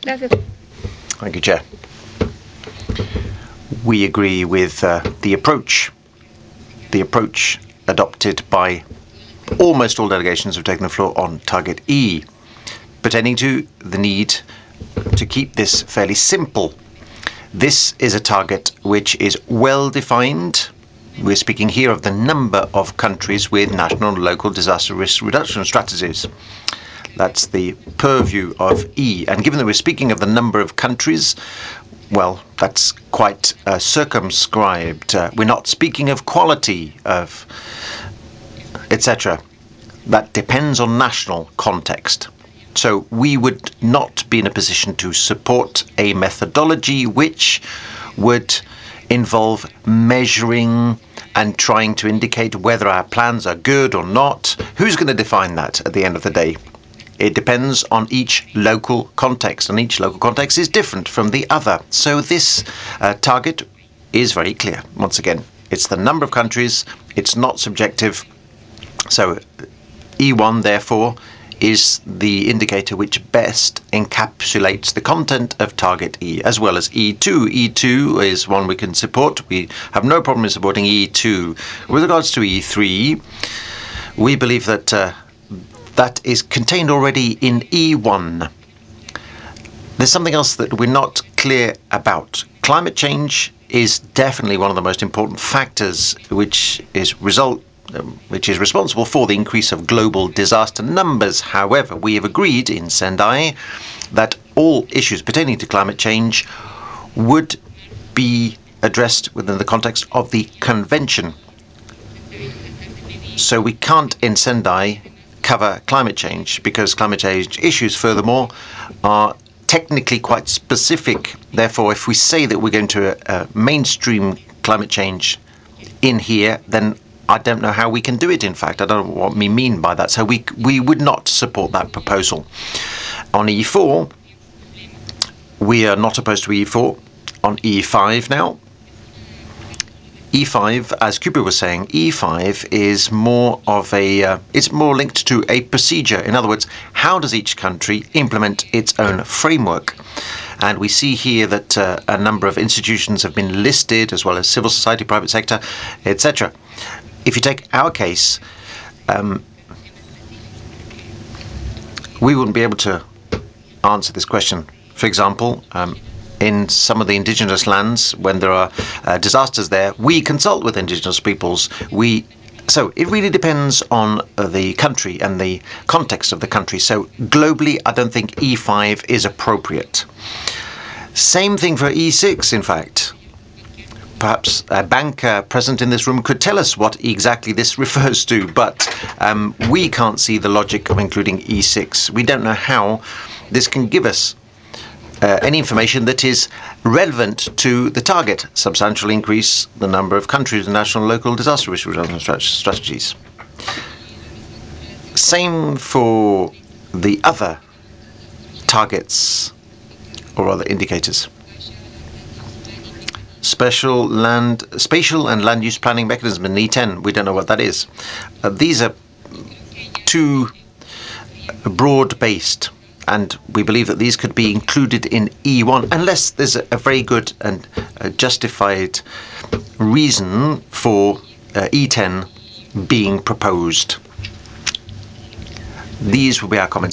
Thank you, Chair. We agree with the approach adopted by almost all delegations who have taken the floor on Target E, pertaining to the need to keep this fairly simple. This is a target which is well defined. We're speaking here of the number of countries with national and local disaster risk reduction strategies. That's the purview of E. And given that we're speaking of the number of countries, well, that's quite circumscribed. We're not speaking of quality, of etc. That depends on national context. So we would not be in a position to support a methodology which would involve measuring and trying to indicate whether our plans are good or not. Who's going to define that at the end of the day? It depends on each local context, and each local context is different from the other. So this target is very clear. Once again, it's the number of countries, it's not subjective. So E1, therefore, is the indicator which best encapsulates the content of Target E, as well as E2. E2 is one we can support. We have no problem in supporting E2. With regards to E3, we believe that that is contained already in E1. There's something else that we're not clear about. Climate change is definitely one of the most important factors which is responsible for the increase of global disaster numbers. However, we have agreed in Sendai that all issues pertaining to climate change would be addressed within the context of the convention. So we can't in Sendai cover climate change because climate change issues, furthermore, are technically quite specific. Therefore, if we say that we're going to mainstream climate change in here, then I don't know how we can do it, in fact. I don't know what we mean by that. So we would not support that proposal. On E4, we are not opposed to E4. On E5 now. E5, as Cooper was saying, E5 is more of it's more linked to a procedure. In other words, how does each country implement its own framework? And we see here that a number of institutions have been listed, as well as civil society, private sector, etc. If you take our case, we wouldn't be able to answer this question. For example, in some of the indigenous lands, when there are disasters there, we consult with indigenous peoples. So it really depends on the country and the context of the country. So globally, I don't think E5 is appropriate. Same thing for E6, in fact. Perhaps a banker present in this room could tell us what exactly this refers to, but we can't see the logic of including E6. We don't know how this can give us any information that is relevant to the target, substantially increase the number of countries in national and local disaster risk reduction strategies. Same for the other targets or other indicators. Spatial and land use planning mechanism in E10, we don't know what that is. These are too broad-based, and we believe that these could be included in E1 unless there's a very good and justified reason for E10 being proposed. These will be our comments.